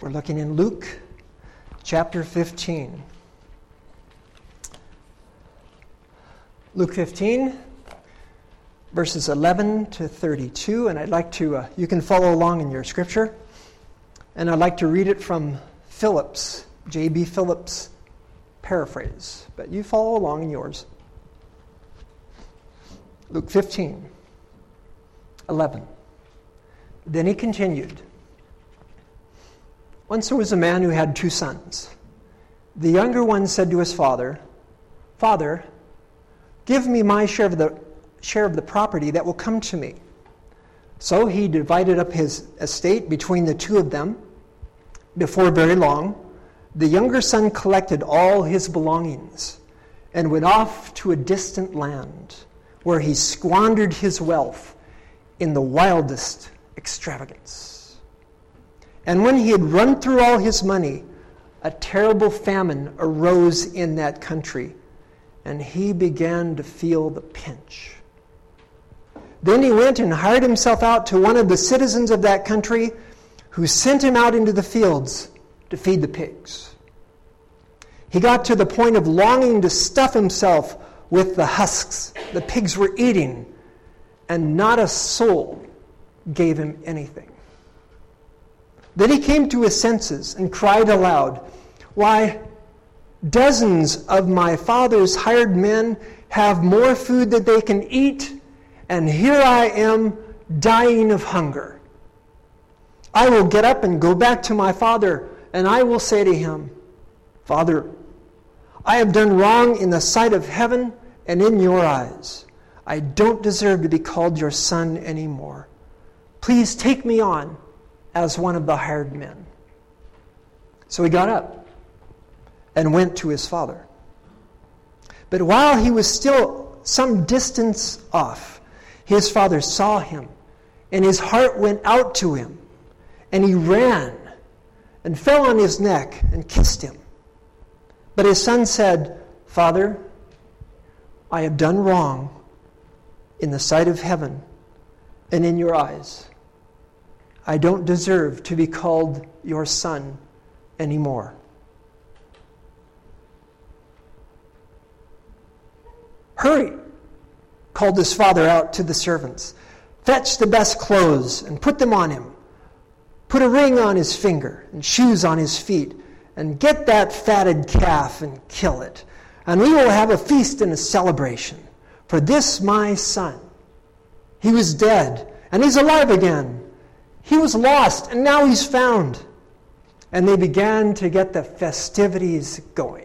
We're looking in Luke chapter 15. Luke 15, verses 11 to 32, and I'd like to, you can follow along in your scripture, and I'd like to read it from Phillips, J.B. Phillips' paraphrase, but you follow along in yours. Luke 15, 11. Then he continued, "Once there was a man who had 2 sons. The younger one said to his father, 'Father, give me my share of the property that will come to me.' So he divided up his estate between the 2 of them. Before very long, the younger son collected all his belongings and went off to a distant land, where he squandered his wealth in the wildest extravagance. And when he had run through all his money, a terrible famine arose in that country, and he began to feel the pinch. Then he went and hired himself out to one of the citizens of that country, who sent him out into the fields to feed the pigs. He got to the point of longing to stuff himself with the husks the pigs were eating, and not a soul gave him anything. Then he came to his senses and cried aloud, 'Why, dozens of my father's hired men have more food than they can eat, and here I am dying of hunger. I will get up and go back to my father, and I will say to him, Father, I have done wrong in the sight of heaven and in your eyes. I don't deserve to be called your son anymore. Please take me on as one of the hired men.' So he got up and went to his father. But while he was still some distance off, his father saw him, and his heart went out to him, and he ran and fell on his neck and kissed him. But his son said, 'Father, I have done wrong in the sight of heaven and in your eyes. I don't deserve to be called your son anymore.' 'Hurry,' called his father out to the servants. 'Fetch the best clothes and put them on him. Put a ring on his finger and shoes on his feet, and get that fatted calf and kill it. And we will have a feast and a celebration. For this my son, he was dead, and he's alive again. He was lost, and now he's found.' And they began to get the festivities going.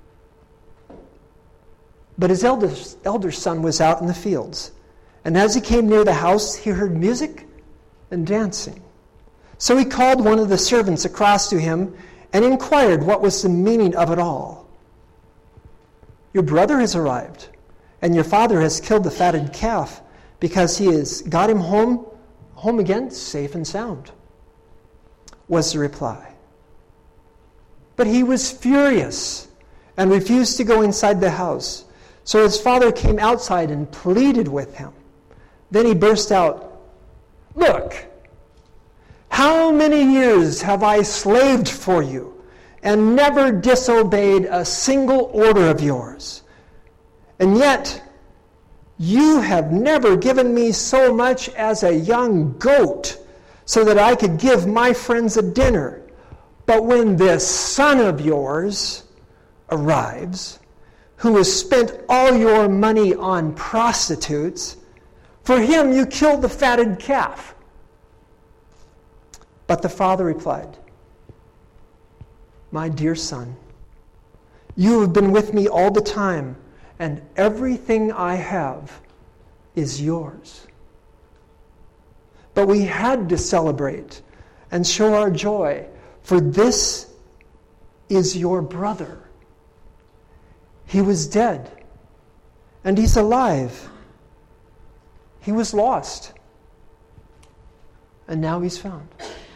But his elder son was out in the fields, and as he came near the house, he heard music and dancing. So he called one of the servants across to him and inquired what was the meaning of it all. 'Your brother has arrived, and your father has killed the fatted calf, because he has got him home again safe and sound,' was the reply. But he was furious and refused to go inside the house. So his father came outside and pleaded with him. Then he burst out, 'Look, how many years have I slaved for you and never disobeyed a single order of yours? And yet you have never given me so much as a young goat so that I could give my friends a dinner. But when this son of yours arrives, who has spent all your money on prostitutes, for him you killed the fatted calf.' But the father replied, 'My dear son, you have been with me all the time, and everything I have is yours. But we had to celebrate and show our joy, for this is your brother. He was dead, and he's alive. He was lost, and now he's found.'"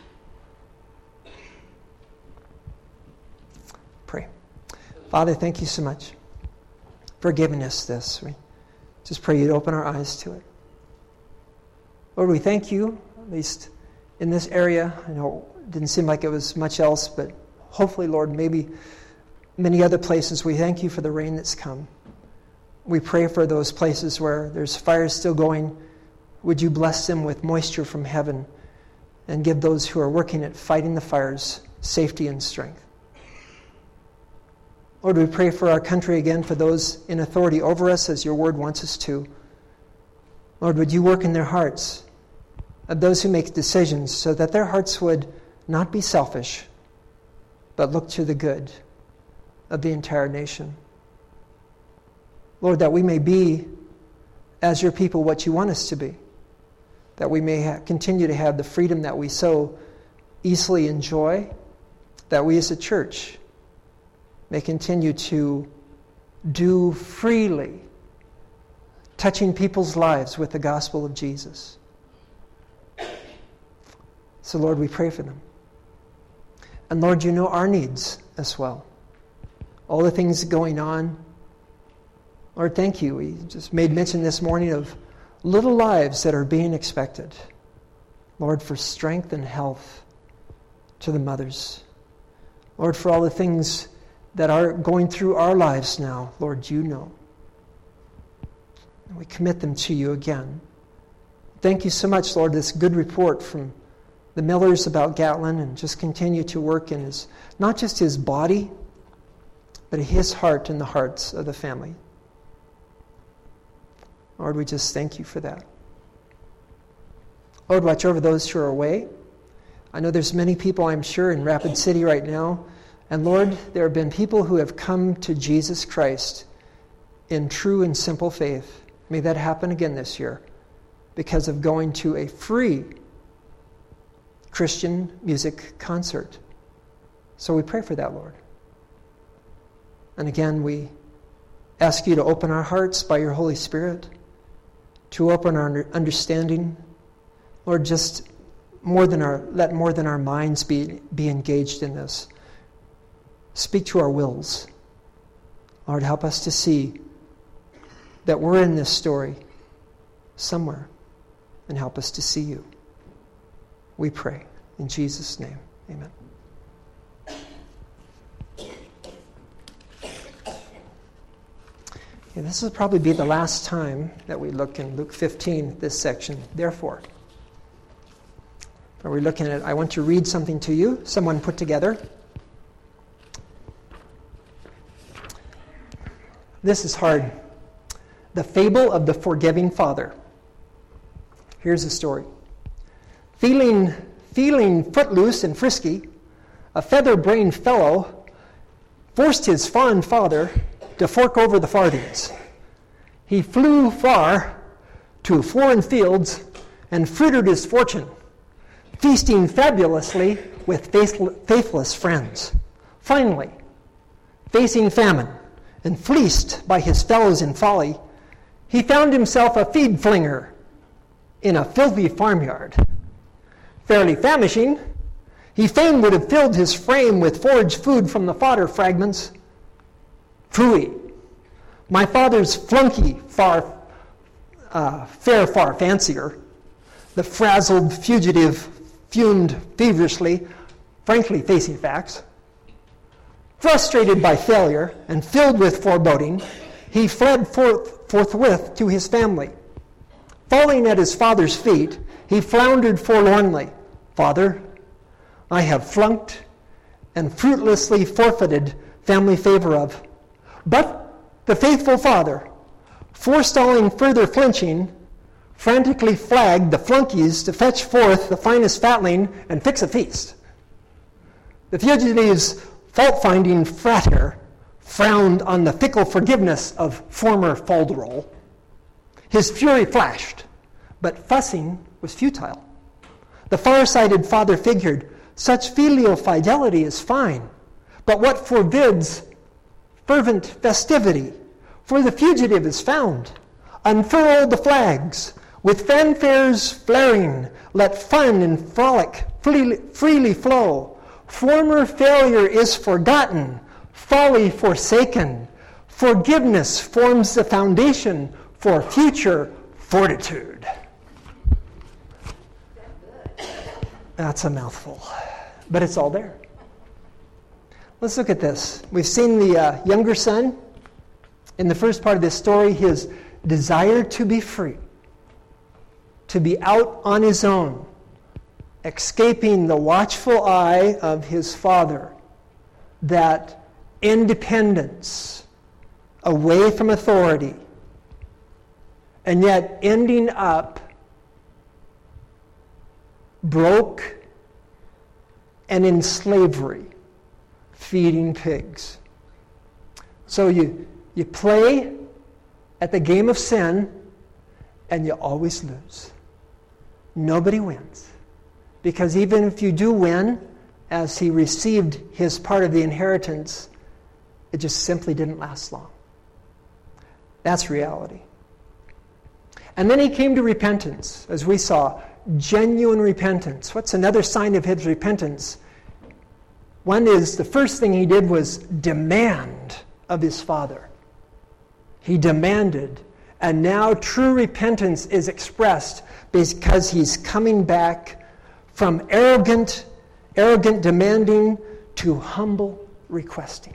Pray. Father, thank you so much for giving us this. We just pray you'd open our eyes to it. Lord, we thank you, at least in this area. I know Didn't seem like it was much else, but hopefully, Lord, maybe many other places. We thank you for the rain that's come. We pray for those places where there's fires still going. Would you bless them with moisture from heaven and give those who are working at fighting the fires safety and strength. Lord, we pray for our country again, for those in authority over us as your word wants us to. Lord, would you work in their hearts of those who make decisions so that their hearts would not be selfish, but look to the good of the entire nation. Lord, that we may be, as your people, what you want us to be. That we may continue to have the freedom that we so easily enjoy. That we as a church may continue to do freely, touching people's lives with the gospel of Jesus. So, Lord, we pray for them. And, Lord, you know our needs as well. All the things going on. Lord, thank you. We just made mention this morning of little lives that are being expected. Lord, for strength and health to the mothers. Lord, for all the things that are going through our lives now. Lord, you know. And we commit them to you again. Thank you so much, Lord, this good report from the Millers about Gatlin, and just continue to work in his, not just his body, but his heart and the hearts of the family. Lord, we just thank you for that. Lord, watch over those who are away. I know there's many people, I'm sure, in Rapid City right now. And Lord, there have been people who have come to Jesus Christ in true and simple faith. May that happen again this year because of going to a free Christian music concert. So we pray for that, Lord. And again, we ask you to open our hearts by your Holy Spirit, to open our understanding. Lord, just let more than our minds be engaged in this. Speak to our wills. Lord, help us to see that we're in this story somewhere, and help us to see you. We pray in Jesus' name. Amen. Okay, this will probably be the last time that we look in Luke 15, this section. Therefore, are we looking at? I want to read something to you. Someone put together. This is hard. The fable of the forgiving father. Here's the story. Feeling footloose and frisky, a feather-brained fellow forced his fond father to fork over the farthings. He flew far to foreign fields and frittered his fortune, feasting fabulously with faithless friends. Finally, facing famine and fleeced by his fellows in folly, he found himself a feed flinger in a filthy farmyard. Fairly famishing, he fain would have filled his frame with foraged food from the fodder fragments. Phooey, my father's flunky far fancier, the frazzled fugitive fumed feverishly, frankly facing facts. Frustrated by failure and filled with foreboding, he fled forthwith to his family. Falling at his father's feet, he floundered forlornly. Father, I have flunked and fruitlessly forfeited family favor of. But the faithful father, forestalling further flinching, frantically flagged the flunkies to fetch forth the finest fatling and fix a feast. The fugitive's fault-finding frater frowned on the fickle forgiveness of former folderol. His fury flashed, but fussing was futile. The far-sighted father figured, such filial fidelity is fine, but what forbids fervent festivity? For the fugitive is found. Unfurl the flags, with fanfares flaring, let fun and frolic freely flow. Former failure is forgotten, folly forsaken. Forgiveness forms the foundation for future fortitude. That's a mouthful. but it's all there. Let's look at this. We've seen the younger son. In the first part of this story, his desire to be free, to be out on his own, escaping the watchful eye of his father, that independence away from authority, and yet ending up broke and in slavery, feeding pigs. So you play at the game of sin, and you always lose. Nobody wins. Because even if you do win, as he received his part of the inheritance, it just simply didn't last long. That's reality. And then he came to repentance, as we saw, genuine repentance. What's another sign of his repentance? One is, the first thing he did was demand of his father. He demanded, and now true repentance is expressed because he's coming back from arrogant demanding to humble requesting.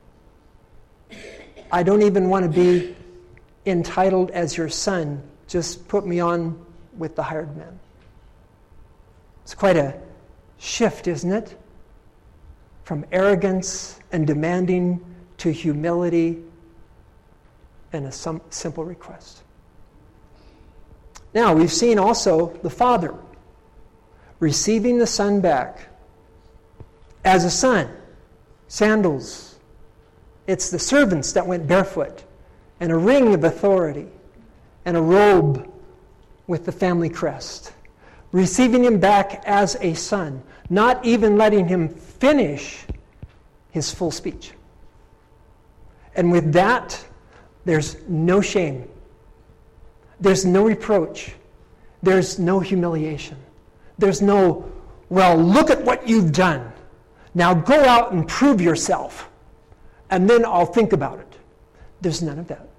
I don't even want to be entitled as your son. Just put me on with the hired men. It's quite a shift, isn't it? From arrogance and demanding to humility and a simple request. Now, we've seen also the father receiving the son back as a son. Sandals. It's the servants that went barefoot, and a ring of authority, and a robe with the family crest. Receiving him back as a son, not even letting him finish his full speech. And with that, there's no shame. There's no reproach. There's no humiliation. There's no, well, look at what you've done. Now go out and prove yourself, and then I'll think about it. There's none of that.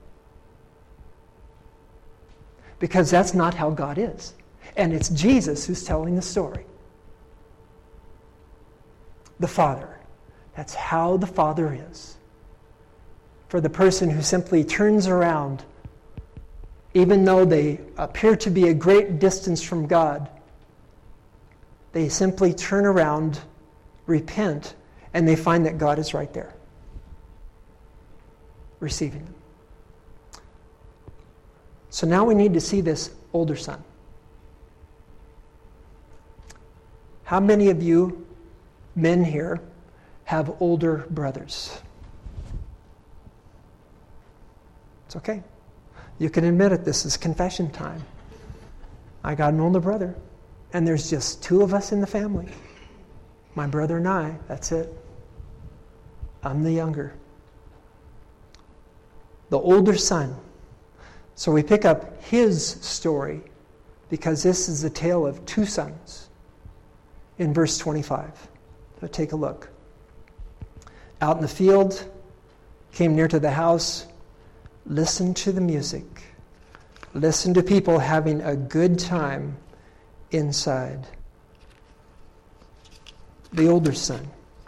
Because that's not how God is. And it's Jesus who's telling the story. The Father. That's how the Father is. For the person who simply turns around, even though they appear to be a great distance from God, they simply turn around, repent, and they find that God is right there, receiving them. So now we need to see this older son. How many of you men here have older brothers? It's okay. You can admit it. This is confession time. I got an older brother, and there's just two of us in the family. My brother and I, that's it. I'm the younger. The older son. So we pick up his story because this is the tale of two sons in verse 25. So take a look. Out in the field, came near to the house, listened to the music, listened to people having a good time inside. The older son.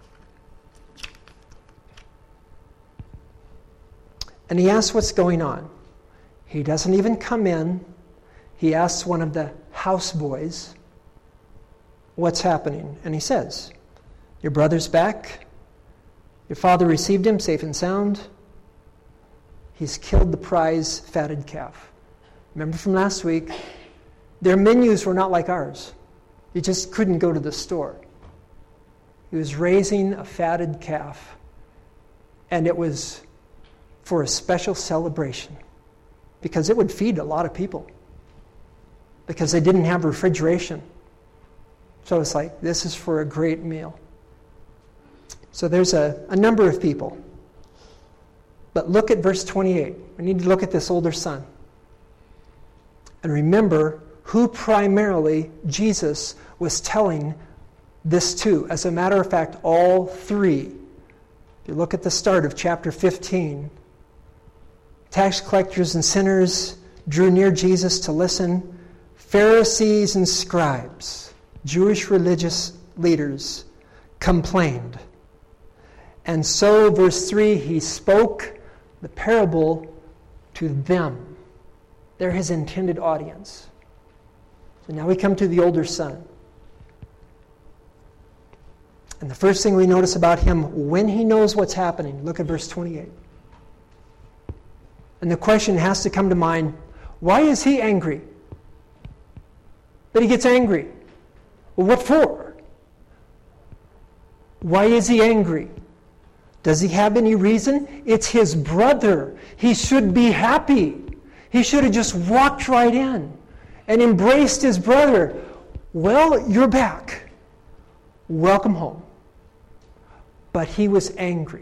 And he asks what's going on. He doesn't even come in. He asks one of the houseboys what's happening. And he says, your brother's back. Your father received him safe and sound. He's killed the prize fatted calf. Remember from last week, their menus were not like ours. You just couldn't go to the store. He was raising a fatted calf, and it was for a special celebration because it would feed a lot of people because they didn't have refrigeration. So it's like, this is for a great meal. So there's a number of people. But look at verse 28. We need to look at this older son. And remember who primarily Jesus was telling this to. As a matter of fact, all three. If you look at the start of chapter 15, tax collectors and sinners drew near Jesus to listen. Pharisees and scribes, Jewish religious leaders, complained. And so, verse 3, he spoke the parable to them. They're his intended audience. So now we come to the older son. And the first thing we notice about him, when he knows what's happening, look at verse 28. And the question has to come to mind, why is he angry? But he gets angry. Well, what for? Why is he angry? Does he have any reason? It's his brother. He should be happy. He should have just walked right in and embraced his brother. Well, you're back. Welcome home. But he was angry.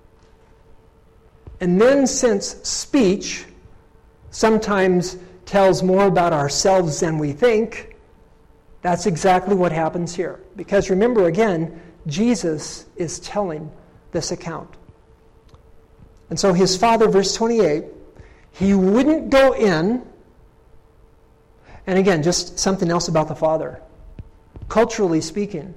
And then, since speech sometimes tells more about ourselves than we think, that's exactly what happens here. Because remember, again, Jesus is telling this account. And so his father, verse 28, he wouldn't go in. And again, just something else about the father. Culturally speaking,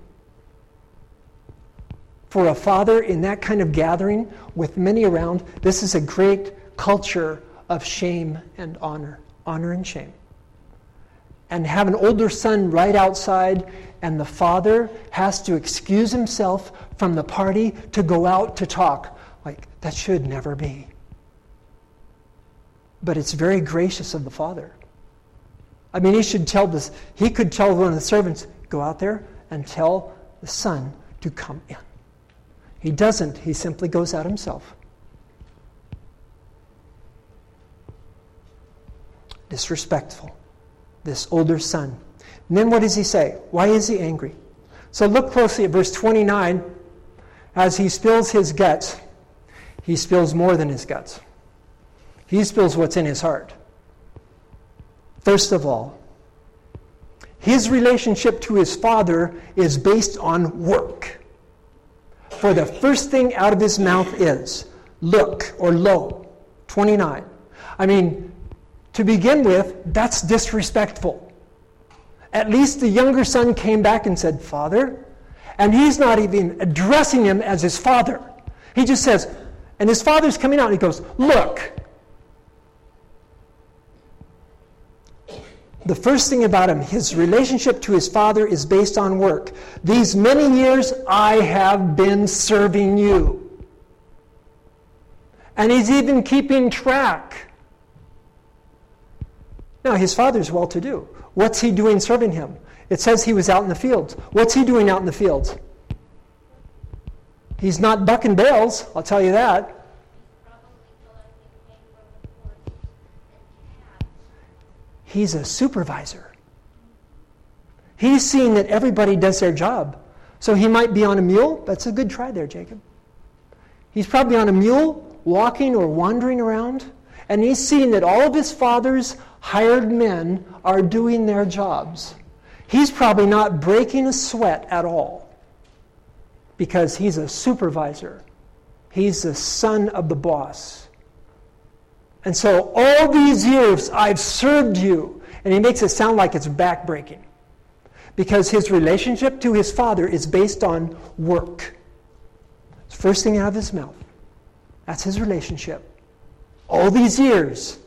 for a father in that kind of gathering with many around, this is a great culture of shame and honor. Honor and shame. And have an older son right outside, and the father has to excuse himself from the party to go out to talk. Like, that should never be. But it's very gracious of the father. I mean, he could tell one of the servants, go out there and tell the son to come in. He doesn't. He simply goes out himself. Disrespectful. This older son. And then what does he say? Why is he angry? So look closely at verse 29. As he spills his guts, he spills more than his guts. He spills what's in his heart. First of all, his relationship to his father is based on work. For the first thing out of his mouth is, look, or lo, 29. I mean, to begin with, that's disrespectful. At least the younger son came back and said, Father, and he's not even addressing him as his father. He just says, and his father's coming out and he goes, look. The first thing about him, his relationship to his father is based on work. These many years I have been serving you. And he's even keeping track. Now, his father's well-to-do. What's he doing serving him? It says he was out in the fields. What's he doing out in the fields? He's not bucking bales, I'll tell you that. He's a supervisor. He's seeing that everybody does their job. So he might be on a mule. That's a good try there, Jacob. He's probably on a mule, walking or wandering around. And he's seeing that all of his father's hired men are doing their jobs. He's probably not breaking a sweat at all. Because he's a supervisor. He's the son of the boss. And so all these years I've served you. And he makes it sound like it's backbreaking. Because his relationship to his father is based on work. It's the first thing out of his mouth. That's his relationship. All these years,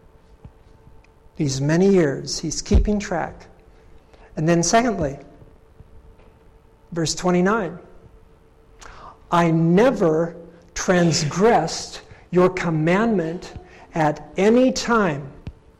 these many years, he's keeping track. And then secondly, verse 29. I never transgressed your commandment at any time.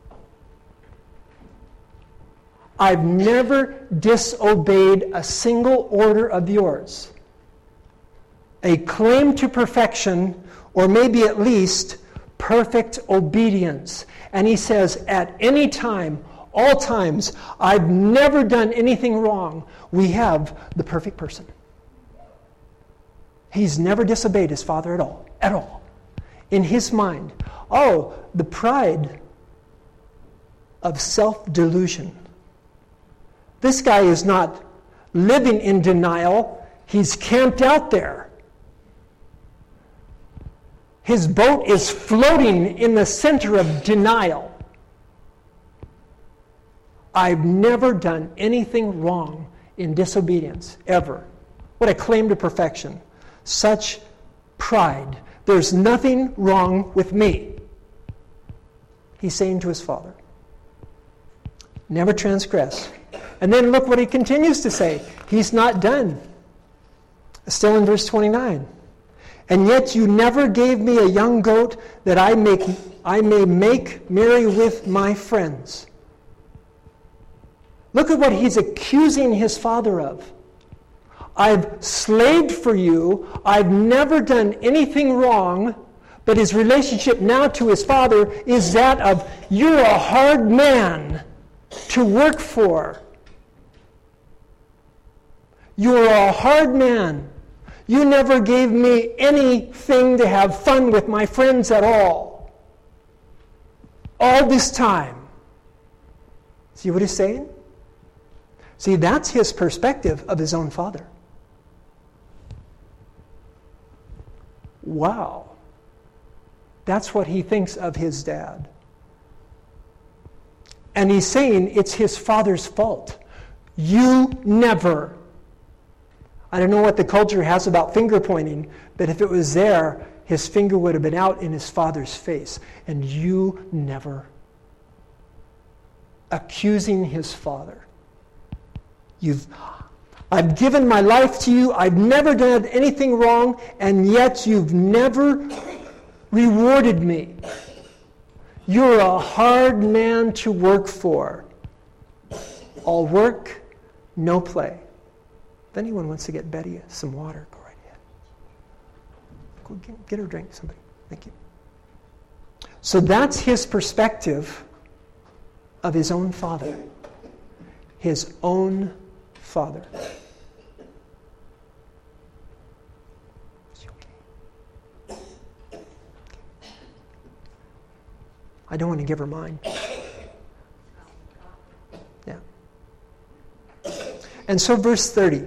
I've never disobeyed a single order of yours. A claim to perfection, or maybe at least perfect obedience. And he says, at any time, all times, I've never done anything wrong. We have the perfect person. He's never disobeyed his father at all. At all. In his mind. Oh, the pride of self-delusion. This guy is not living in denial. He's camped out there. His boat is floating in the center of denial. I've never done anything wrong in disobedience, ever. What a claim to perfection. Such pride. There's nothing wrong with me. He's saying to his father. Never transgress. And then look what he continues to say. He's not done. Still in verse 29. And yet you never gave me a young goat that I may make merry with my friends. Look at what he's accusing his father of. I've slaved for you. I've never done anything wrong. But his relationship now to his father is that of, you're a hard man to work for. You're a hard man. You never gave me anything to have fun with my friends at all. All this time. See what he's saying? See, that's his perspective of his own father. Wow. That's what he thinks of his dad. And he's saying it's his father's fault. You never. I don't know what the culture has about finger pointing, but if it was there, his finger would have been out in his father's face. And you never. Accusing his father. I've given my life to you. I've never done anything wrong, and yet you've never rewarded me. You're a hard man to work for. All work, no play. If anyone wants to get Betty some water, go right ahead. Go get her a drink, somebody. Thank you. So that's his perspective of his own father. His own father. I don't want to give her mine. Yeah. And so verse 30.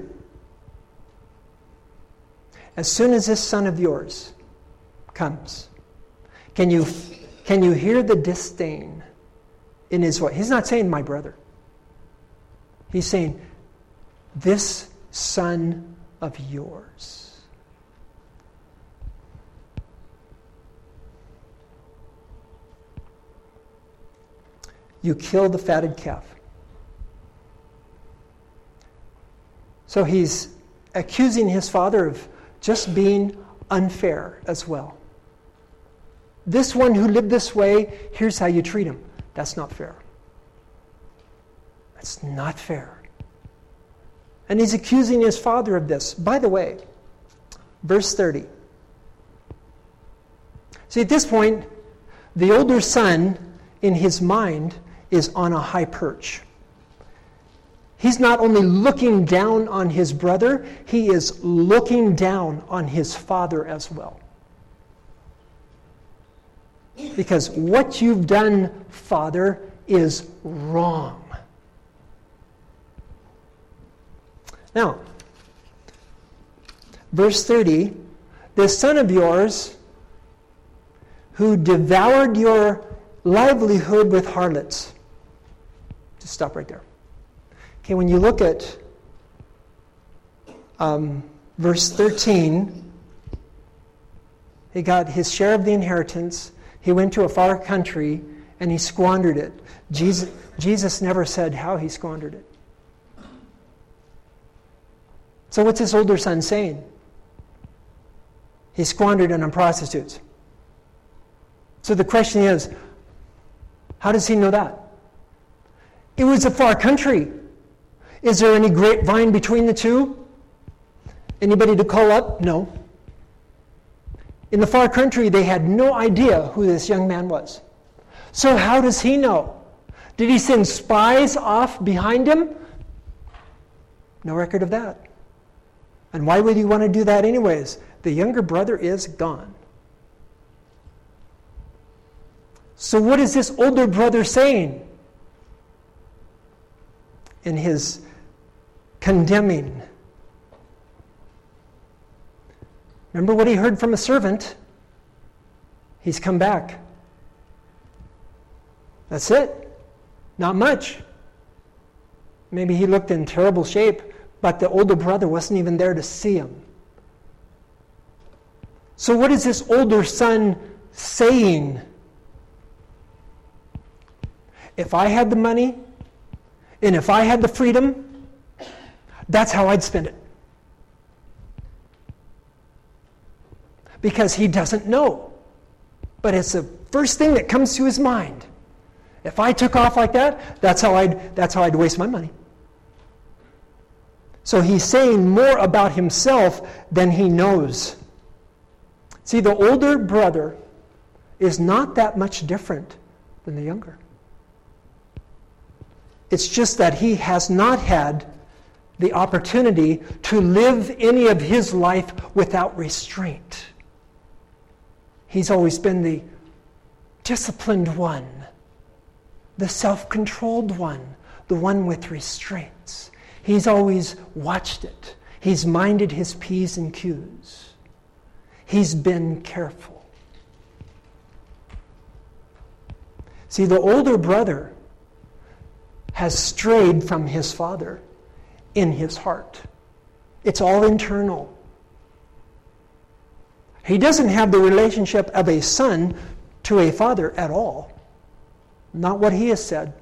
As soon as this son of yours comes, can you hear the disdain in his voice? He's not saying my brother. He's saying this son of yours. You killed the fatted calf. So he's accusing his father of just being unfair as well. This one who lived this way, here's how you treat him. That's not fair. That's not fair. And he's accusing his father of this. By the way, verse 30. See, at this point, the older son, in his mind, is on a high perch. He's not only looking down on his brother, he is looking down on his father as well. Because what you've done, Father, is wrong. Now, verse 30, this son of yours who devoured your livelihood with harlots. Just stop right there. Okay, when you look at verse 13, he got his share of the inheritance. He went to a far country and he squandered it. Jesus never said how he squandered it. So what's his older son saying? He squandered it on prostitutes. So the question is, how does he know that? It was a far country. Is there any grapevine between the two? Anybody to call up? No. In the far country, they had no idea who this young man was. So how does he know? Did he send spies off behind him? No record of that. And why would he want to do that anyways? The younger brother is gone. So what is this older brother saying in his condemning? Remember what he heard from a servant? He's come back. That's it. Not much. Maybe he looked in terrible shape, But the older brother wasn't even there to see him. So what is this older son saying? If I had the money, and if I had the freedom, that's how I'd spend it. Because he doesn't know. But it's the first thing that comes to his mind. If I took off like that, that's how I'd waste my money. So he's saying more about himself than he knows. See, the older brother is not that much different than the younger. It's just that he has not had the opportunity to live any of his life without restraint. He's always been the disciplined one, the self-controlled one, the one with restraints. He's always watched it. He's minded his P's and Q's. He's been careful. See, the older brother has strayed from his father in his heart. It's all internal. He doesn't have the relationship of a son to a father at all. Not what he has said.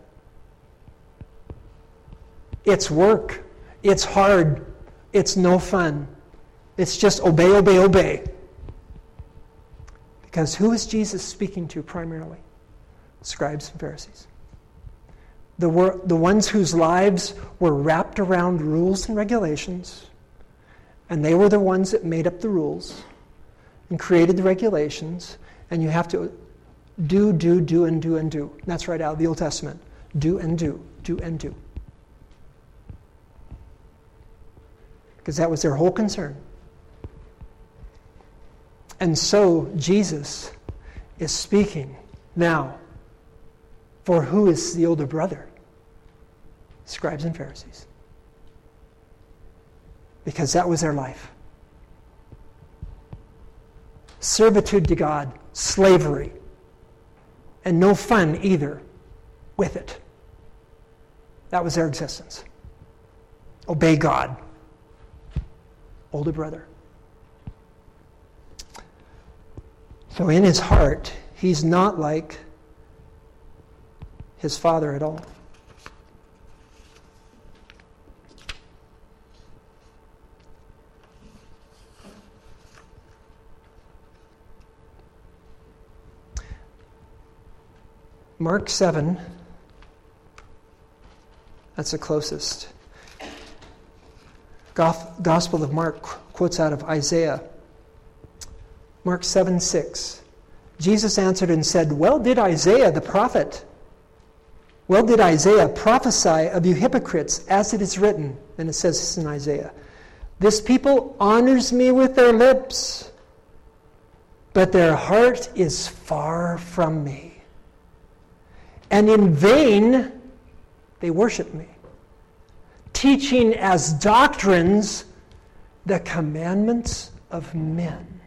It's work. It's hard. It's no fun. It's just obey, obey, obey. Because who is Jesus speaking to primarily? Scribes and Pharisees. The ones whose lives were wrapped around rules and regulations, and they were the ones that made up the rules and created the regulations, and you have to do, and do, and do. That's right out of the Old Testament. Do and do, do and do. Because that was their whole concern. And so Jesus is speaking now. For who is the older brother? Scribes and Pharisees. Because that was their life. Servitude to God, slavery, and no fun either with it. That was their existence. Obey God. Older brother. So in his heart, he's not like his father at all. Mark 7, that's the closest. Gospel of Mark quotes out of Isaiah. Mark 7:6. Jesus answered and said, Well did Isaiah prophesy of you hypocrites, as it is written. And it says this in Isaiah. This people honors me with their lips, but their heart is far from me. And in vain they worship me, teaching as doctrines the commandments of men.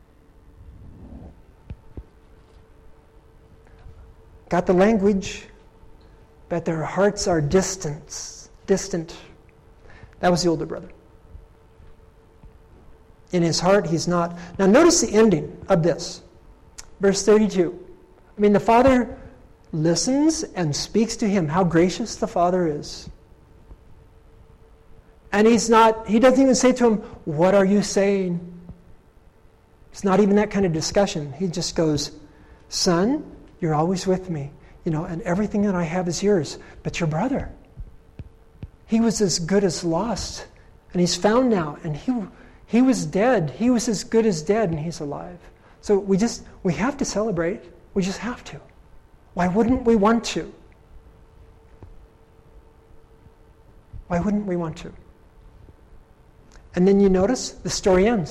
Got the language, but their hearts are distant. That was the older brother. In his heart, he's not. Now notice the ending of this. Verse 32. The father listens and speaks to him. How gracious the father is. And he doesn't even say to him, what are you saying? It's not even that kind of discussion. He just goes, son, you're always with me, and everything that I have is yours. But your brother, he was as good as lost, and he's found now. And he was dead. He was as good as dead, and he's alive. So we have to celebrate. We just have to. Why wouldn't we want to? Why wouldn't we want to? And then you notice the story ends.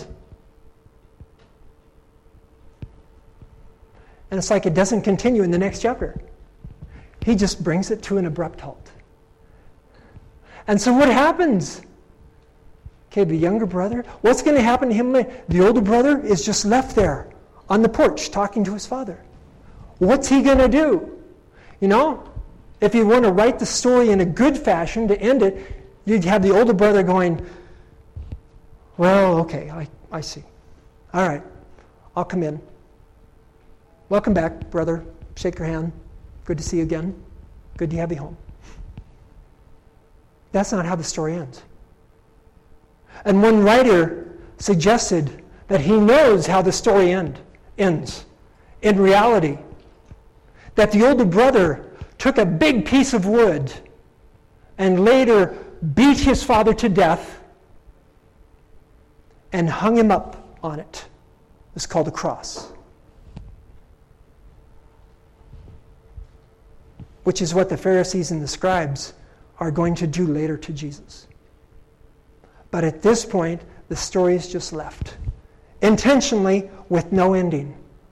And it's like it doesn't continue in the next chapter. He just brings it to an abrupt halt. And so what happens? Okay, the younger brother, what's going to happen to him? The older brother is just left there on the porch talking to his father. What's he going to do? If you want to write the story in a good fashion to end it, You'd have the older brother going, well, okay, I see. All right, I'll come in. Welcome back, brother. Shake your hand. Good to see you again. Good to have you home. That's not how the story ends. And one writer suggested that he knows how the story ends. In reality, that the older brother took a big piece of wood and later beat his father to death and hung him up on it. It's called a cross. Which is what the Pharisees and the scribes are going to do later to Jesus. But at this point, the story is just left. Intentionally, with no ending.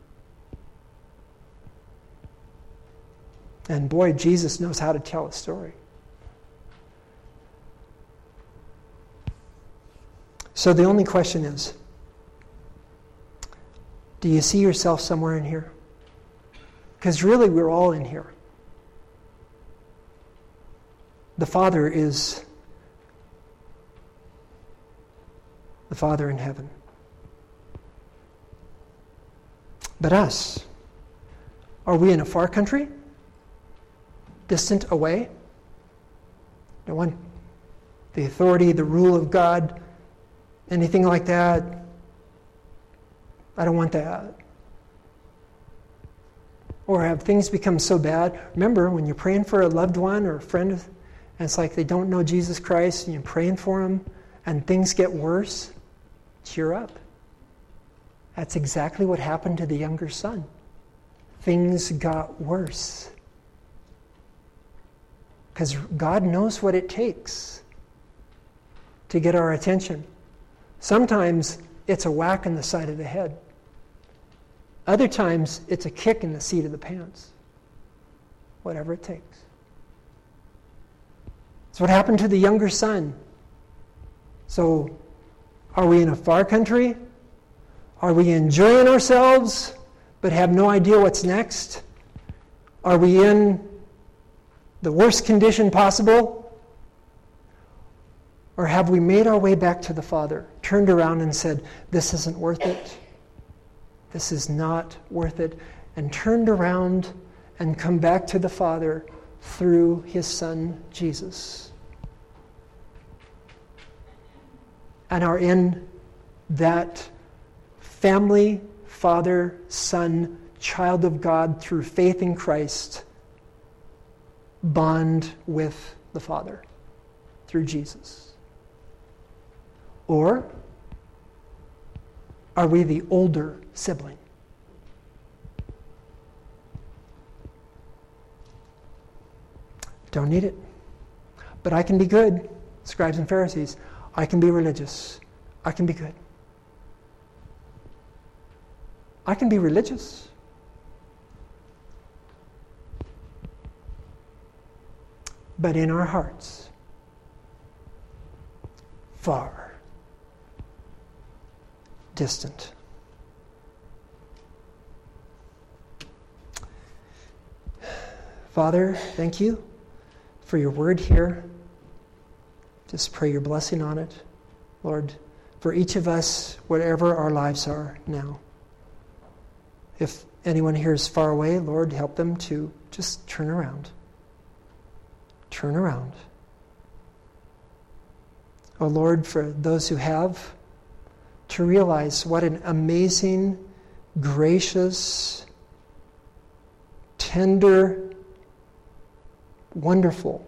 And boy, Jesus knows how to tell a story. So the only question is, do you see yourself somewhere in here? Because really, we're all in here. The Father is the Father in heaven. But us, are we in a far country? Distant away? Don't want the authority, the rule of God, anything like that. I don't want that. Or have things become so bad? Remember, when you're praying for a loved one or a friend, and it's like they don't know Jesus Christ, and you're praying for them, and things get worse, cheer up. That's exactly what happened to the younger son. Things got worse. Because God knows what it takes to get our attention. Sometimes it's a whack in the side of the head. Other times it's a kick in the seat of the pants. Whatever it takes. That's what happened to the younger son. So, are we in a far country? Are we enjoying ourselves but have no idea what's next? Are we in the worst condition possible? Or have we made our way back to the Father, turned around and said, this isn't worth it. This is not worth it. And turned around and come back to the Father through His Son, Jesus. And are in that family, Father, Son, child of God through faith in Christ, bond with the Father through Jesus. Or are we the older sibling? Don't need it. But I can be good, scribes and Pharisees. I can be religious. I can be good. I can be religious. But in our hearts, far distant. Father, thank you for your word here. Just pray your blessing on it, Lord, for each of us, whatever our lives are now. If anyone here is far away, Lord, help them to just turn around. Turn around. Oh Lord, for those who have, to realize what an amazing, gracious, tender, wonderful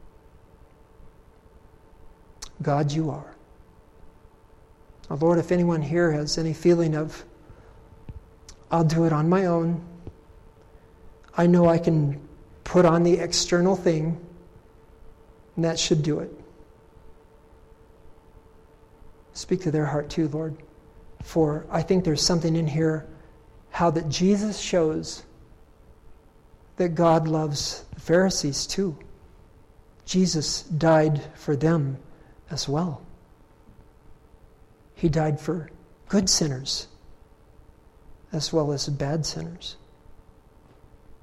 God you are. Oh Lord, if anyone here has any feeling of, I'll do it on my own, I know I can put on the external thing, and that should do it. Speak to their heart too, Lord. For I think there's something in here, how that Jesus shows that God loves the Pharisees too. Jesus died for them as well. He died for good sinners as well as bad sinners.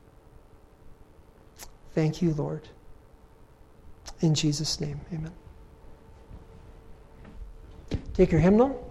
Thank you, Lord. In Jesus' name, amen. Take your hymnal.